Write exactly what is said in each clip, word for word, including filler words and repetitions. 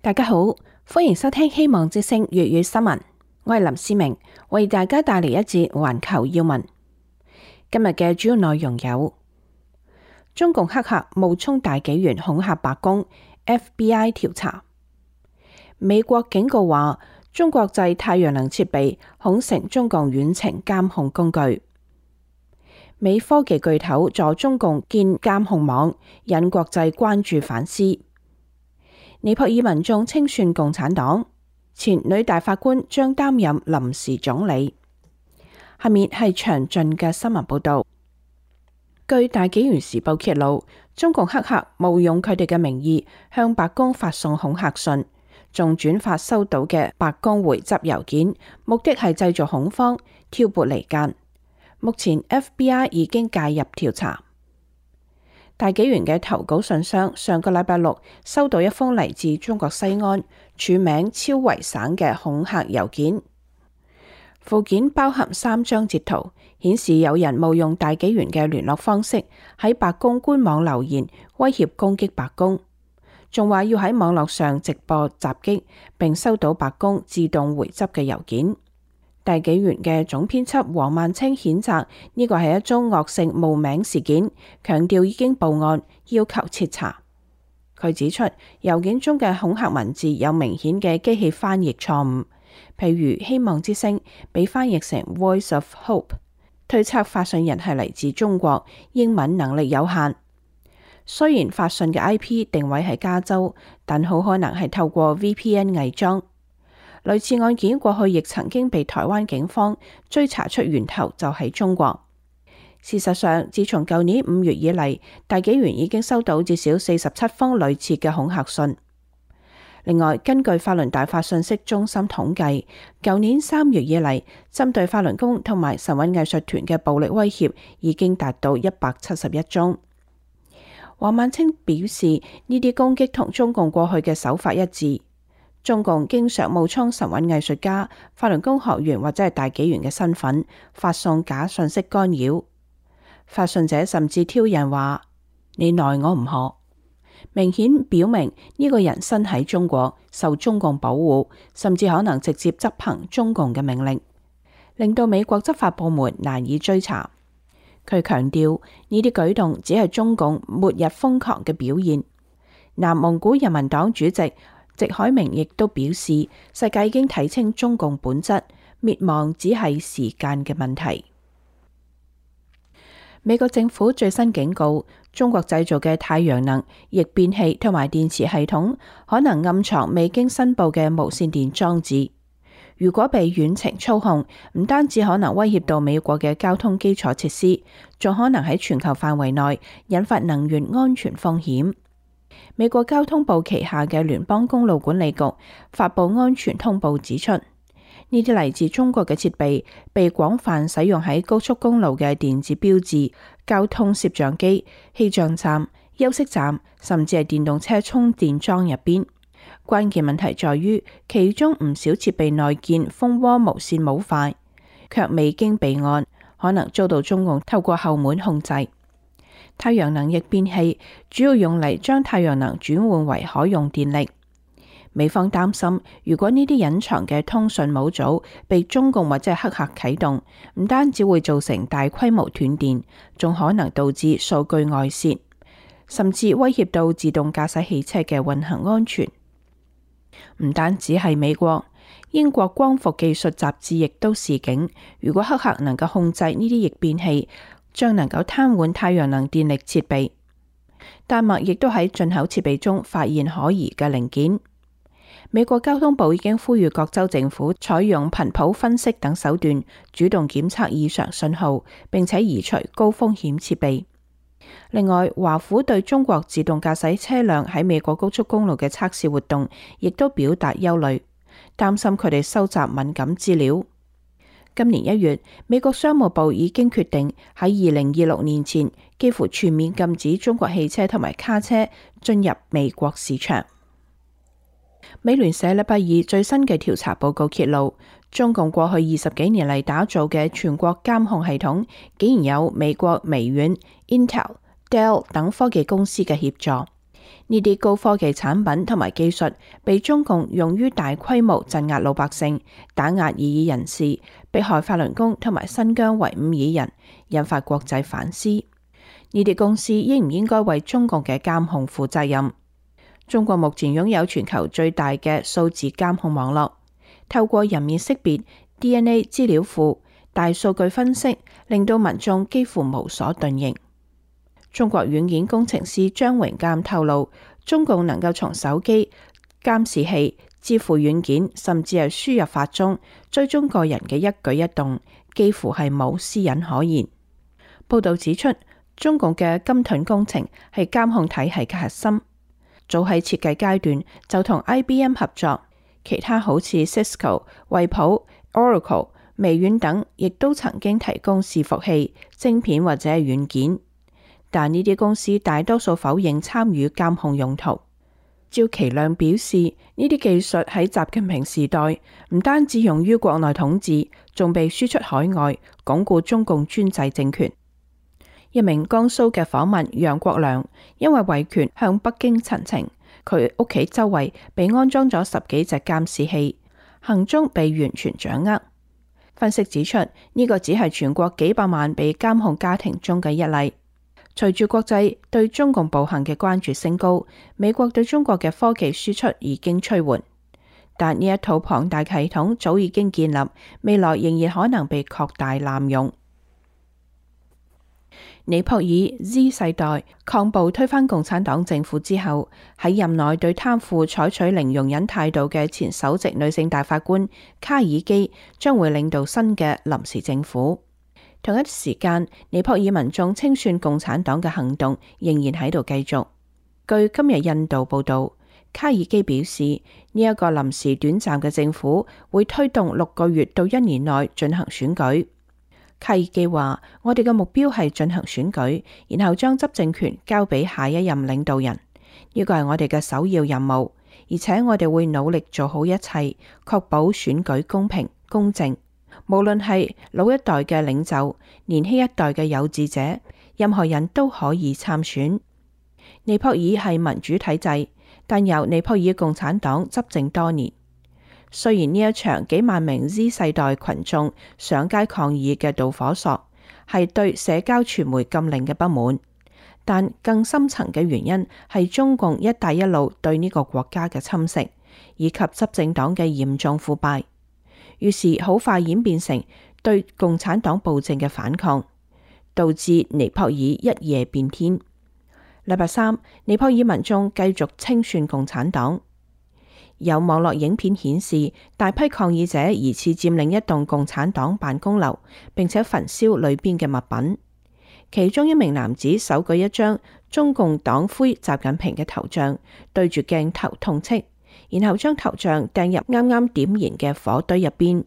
大家好，歡迎收聽希望之聲粵語新聞，我係林思明，為大家帶嚟一節環球要聞。今日嘅主要內容有：中共黑客冒充大紀元恐嚇白宮 ，F B I 調查；美國警告話，中國製太陽能設備恐成中共遠程監控工具；美科技巨頭助中共建監控網，引國際關注反思。尼泊爾民眾清算共產黨，前女大法官將擔任臨時總理。下面係詳盡嘅新聞報道。據大紀元時報揭露，中共黑客冒用佢哋嘅名義向白宮發送恐嚇信，仲轉發收到嘅白宮回執郵件，目的係製造恐慌、挑撥離間。目前 F B I 已經介入調查。大紀元嘅投稿信箱上個禮拜六收到一封嚟自中國西安署名超維省嘅恐嚇郵件，附件包含三張截圖，顯示有人冒用大紀元嘅聯絡方式喺白宮官網留言，威脅攻擊白宮，仲話要喺網絡上直播襲擊，並收到白宮自動回執嘅郵件。大紀元嘅總編輯黃萬清譴責呢個係一宗惡性冒名事件，強調已經報案，要求徹查。佢指出，郵件中嘅恐嚇文字有明顯嘅機器翻譯錯誤，譬如希望之聲被翻譯成 Voice of Hope， 推測發信人係嚟自中國，英文能力有限。雖然發信嘅 I P 定位係加州，但好可能係透過 V P N 偽裝。類似案件過去亦曾經被台灣警方追查出源頭就喺中國。事實上，自從舊年五月以嚟，大紀元已經收到至少四十七封類似嘅恐嚇信。另外，根據法輪大法信息中心統計，舊年三月以嚟，針對法輪功同埋神韻藝術團嘅暴力威脅已經達到一百七十一宗。黃萬清表示，呢啲攻擊同中共過去嘅手法一致。中共經常冒充神韻藝術家、法輪功學員或者係大紀元嘅身份，發送假信息干擾。發信者甚至挑釁話：你奈我唔何，明顯表明呢個人身喺中國，受中共保護，甚至可能直接執行中共嘅命令，令到美國執法部門難以追查。佢強調呢啲舉動只係中共末日瘋狂嘅表現。南蒙古人民黨主席席海明亦都表示，世界已經睇清中共本質，滅亡只係時間嘅問題。美國政府最新警告，中國製造嘅太陽能逆變器同埋電池系統可能暗藏未經申報嘅無線電裝置，如果被遠程操控，唔單止可能威脅到美國嘅交通基礎設施，仲可能喺全球範圍內引發能源安全風險。美國交通部旗下嘅聯邦公路管理局發布安全通報指出，呢啲嚟自中國嘅設備被廣泛使用喺高速公路嘅電子標誌、交通攝像機、氣象站、休息站，甚至係電動車充電樁入邊。關鍵問題在於，其中唔少設備內建蜂窩無線模塊，卻未經備案，可能遭到中共透過後門控制。太陽能逆變器主要用嚟將太陽能轉換為可用電力。美方擔心，如果呢啲隱藏嘅通訊模組被中共或者黑客啟動，唔單止會造成大規模斷電，仲可能導致數據外洩，甚至威脅到自動駕駛汽車嘅運行安全。唔單止係美國，英國光伏技術雜誌亦都示警，如果黑客能夠控制呢啲逆變器，將能夠癱瘓太陽能電力設備。丹麥亦都喺進口設備中發現可疑嘅零件。美國交通部已經呼籲各州政府採用頻譜分析等手段，主動檢測異常信號，並且移除高風險設備。另外，華府對中國自動駕駛車輛喺美國高速公路嘅測試活動，亦都表達憂慮，擔心佢哋收集敏感資料。今年一月，美國商務部已經決定喺二零二六年前幾乎全面禁止中國汽車同埋卡車進入美國市場。美聯社禮拜二最新嘅調查報告揭露，中共過去二十幾年嚟打造嘅全國監控系統，竟然有美國微軟、Intel、Dell 等科技公司嘅協助。 呢啲高科技產品同埋技術被中共用於大規模鎮壓老百姓、打壓異議人士、迫害法輪功同埋新疆維吾爾人，引發國際反思。呢啲公司應唔應該為中共嘅監控負責任？中國目前擁有全球最大嘅數字監控網絡，透過人面識別、D N A 資料庫、大數據分析，令到民眾幾乎無所遁形。中國軟件工程師張榮鑑透露，中共能夠從手機、監視器、支付軟件，甚至係輸入法中追蹤個人嘅一舉一動，幾乎係冇私隱可言。報道指出，中共嘅金盾工程係監控體系嘅核心，早喺設計階段就同 I B M 合作，其他好似 Cisco、惠普、Oracle、微軟等，亦都曾經提供伺服器、晶片或者係軟件。但呢啲公司大多數否認參與監控用途。趙其亮表示，呢啲技術喺習近平時代唔單止用於國內統治，仲被輸出海外，鞏固中共專制政權。一名江蘇嘅訪民楊國良因為維權向北京陳情，佢屋企周圍被安裝咗十幾隻監視器，行蹤被完全掌握。分析指出，呢個只係全國幾百萬被監控家庭中嘅一例。隨住國際對中共暴行嘅關注升高，美國對中國嘅科技輸出已經趨緩，但呢一套龐大系統早已經建立，未來仍然可能被擴大濫用。尼泊爾 Z 世代抗暴推翻共產黨政府之後，喺任內對貪腐採取零容忍態度嘅前首席女性大法官卡爾基將會領導新嘅臨時政府。同一時間，尼泊爾民眾清算共產黨嘅行動仍然喺度繼續。據今日印度報道，卡爾基表示，呢一個臨時短暫嘅政府會推動六個月到一年內進行選舉。卡爾基話：我哋嘅目標係進行選舉，然後將執政權交俾下一任領導人。呢個係我哋嘅首要任務，而且我哋會努力做好一切，確保選舉公平公正。無論係老一代嘅領袖、年輕一代嘅有志者，任何人都可以參選。尼泊爾係民主體制，但由尼泊爾共產黨執政多年。雖然呢一場幾萬名 Z 世代群眾上街抗議嘅導火索係對社交傳媒禁令嘅不滿，但更深層嘅原因係中共一帶一路對呢個國家嘅侵蝕，以及執政黨嘅嚴重腐敗。於是好快演變成對共產黨暴政嘅反抗，導致尼泊爾一夜變天。禮拜三，尼泊爾民眾繼續清算共產黨。有網絡影片顯示，大批抗議者疑似佔領一棟共產黨辦公樓，並且焚燒裏邊嘅物品。其中一名男子手舉一張中共黨魁習近平嘅頭像，對住鏡頭痛斥，然後將頭像掟入啱啱點燃嘅火堆入邊。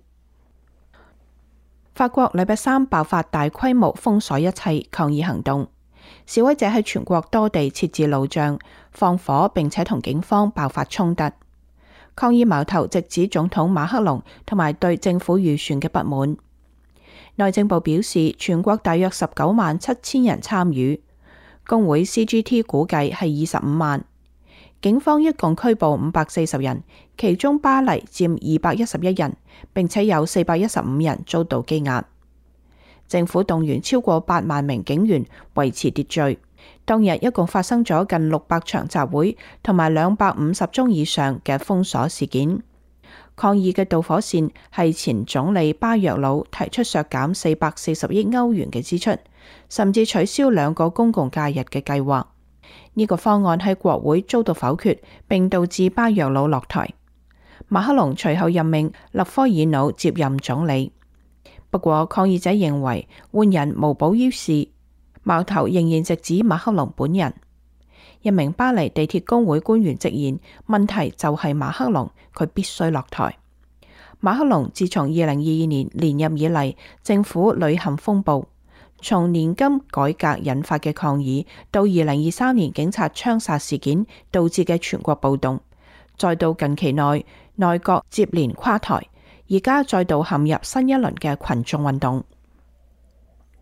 法國禮拜三爆發大規模封鎖一切抗議行動，示威者喺全國多地設置路障、放火，並且同警方爆發衝突。抗議矛頭直指總統馬克龍同埋對政府預算嘅不滿。內政部表示，全國大約十九萬七千人參與，工會 C G T 估計係二十五萬。警方一共拘捕五百四十人，其中巴黎佔二百一十一人，並且有四百一十五人遭到羈押。政府動員超過八萬名警員維持秩序。當日一共發生咗近六百場集會，同埋兩百五十宗以上嘅封鎖事件。抗議嘅導火線係前總理巴約魯提出削減四百四十億歐元嘅支出，甚至取消兩個公共假日嘅計劃。呢個方案喺國會遭到否決，並導致巴約魯落台。馬克龍隨後任命勒科爾努接任總理。不過抗議者認為換人無補於事，矛頭仍然直指馬克龍本人。一名巴黎地鐵工會官員直言，問題就係馬克龍，佢必須落台。馬克龍自從二零二二年連任以嚟，政府屢陷風暴，從年金改革引發嘅抗議，到二零二三年警察槍殺事件導致嘅全國暴動，再到近期內內閣接連垮台，而家再度陷入新一輪嘅群眾運動。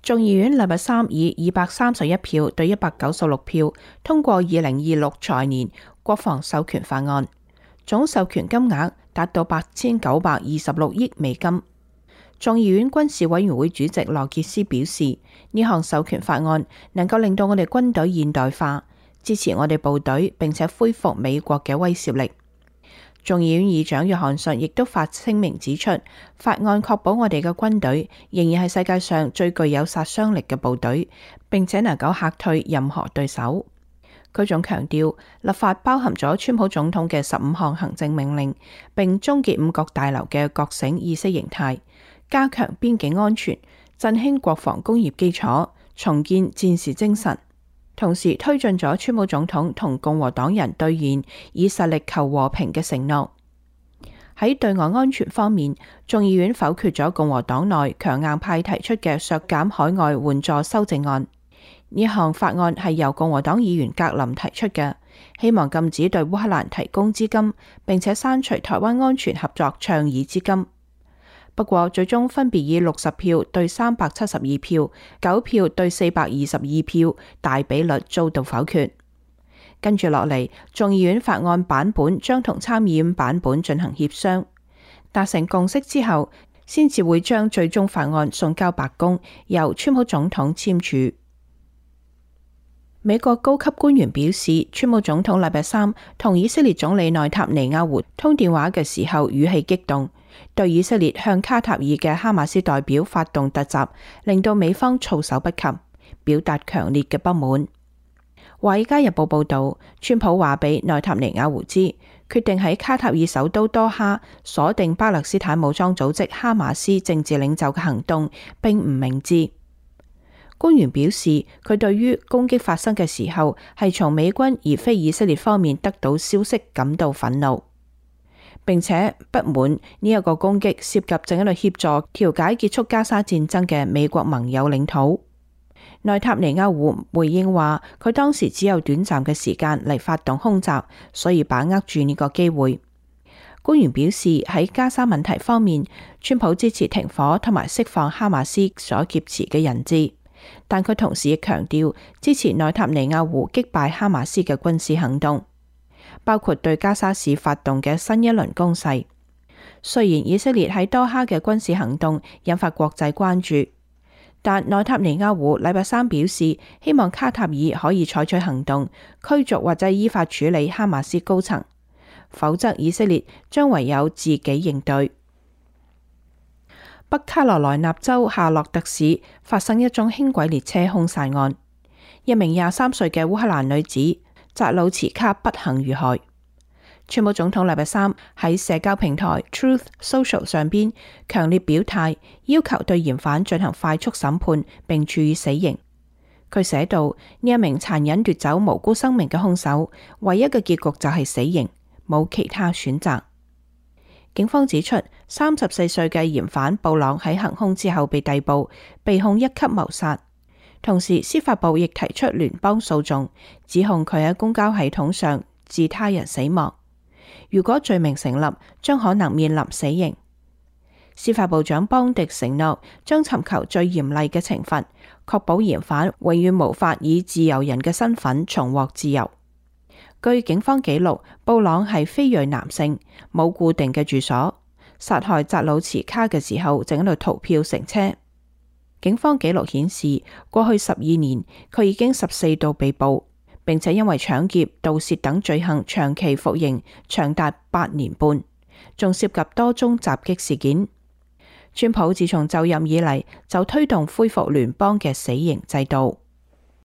眾議院禮拜三以二百三十一票對一百九十六票通過二零二六財年國防授權法案，總授權金額達到八千九百二十六億美金。眾議院軍事委員會主席羅傑斯表示，呢項授權法案能夠令到我哋軍隊現代化，支持我哋部隊，並且恢復美國嘅威懾力。眾議院議長約翰遜亦都發聲明指出，法案確保我哋嘅軍隊仍然係世界上最具有殺傷力嘅部隊，並且能夠嚇退任何對手。佢仲強調，立法包含咗川普總統嘅十五項行政命令，並終結五角大樓嘅覺醒意識形態，加強邊境安全，振興國防工業基礎，重建戰士精神，同時推進咗川普總統同共和黨人兌現以實力求和平嘅承諾。喺對外安全方面，眾議院否決咗共和黨內強硬派提出嘅削減海外援助修正案。呢項法案係由共和黨議員格林提出嘅，希望禁止對烏克蘭提供資金，並且刪除台灣安全合作倡議資金。不過最終分別以六十票對三百七十二票、九票對四百二十二票大比率遭到否決。跟住落嚟，眾議院法案版本將同參議院版本進行協商，達成共識之後，先至會將最終法案送交白宮，由川普總統簽署。美國高級官員表示，川普總統禮拜三同以色列總理內塔尼亞胡通電話嘅時候語氣激動，對以色列向卡塔爾嘅哈馬斯代表發動突襲，令到美方措手不及，表達強烈嘅不滿。華爾街日報報道，川普話俾內塔尼亞胡知，決定喺卡塔爾首都多哈鎖定巴勒斯坦武裝組織哈馬斯政治領袖嘅行動並唔明智。官員表示，佢對於攻擊發生嘅時候係從美軍而非以色列方面得到消息感到憤怒，並且不滿呢一個攻擊涉及正喺度協助調解結束加沙戰爭嘅美國盟友領土。內塔尼亞胡回應話，佢當時只有短暫嘅時間嚟發動空襲，所以把握住呢個機會。官員表示，喺加沙問題方面，川普支持停火同埋釋放哈馬斯所劫持嘅人質。但佢同時亦強調支持內塔尼亞胡擊敗哈馬斯嘅軍事行動，包括對加沙市發動嘅新一輪攻勢。雖然以色列喺多哈嘅軍事行動引發國際關注，但內塔尼亞胡禮拜三表示，希望卡塔爾可以採取行動，驅逐或者依法處理哈馬斯高層，否則以色列將唯有自己應對。北卡羅來納州夏洛特市發生一宗輕軌列車兇殺案，一名廿三歲嘅烏克蘭女子扎魯茨卡不幸遇害。川普總統禮拜三喺社交平台 Truth Social 上邊強烈表態，要求對嫌犯進行快速審判並處以死刑。佢寫道：呢一名殘忍奪走無辜生命嘅兇手，唯一嘅結局就係死刑，冇其他選擇。警方指出，三十四歲嘅嫌犯布朗喺行兇之後被逮捕，被控一級謀殺。同時，司法部亦提出聯邦訴訟，指控佢喺公交系統上致他人死亡。如果罪名成立，將可能面臨死刑。司法部長邦迪承諾將尋求最嚴厲嘅懲罰，確保嫌犯永遠無法以自由人嘅身份重獲自由。據警方記錄，布朗係非裔男性，冇固定嘅住所。殺害扎魯茨卡嘅時候，正喺度逃票乘車。警方記錄顯示，過去十二年，佢已經十四度被捕，並且因為搶劫、盜竊等罪行長期服刑，長達八年半，仲涉及多宗襲擊事件。川普自從就任以嚟，就推動恢復聯邦嘅死刑制度。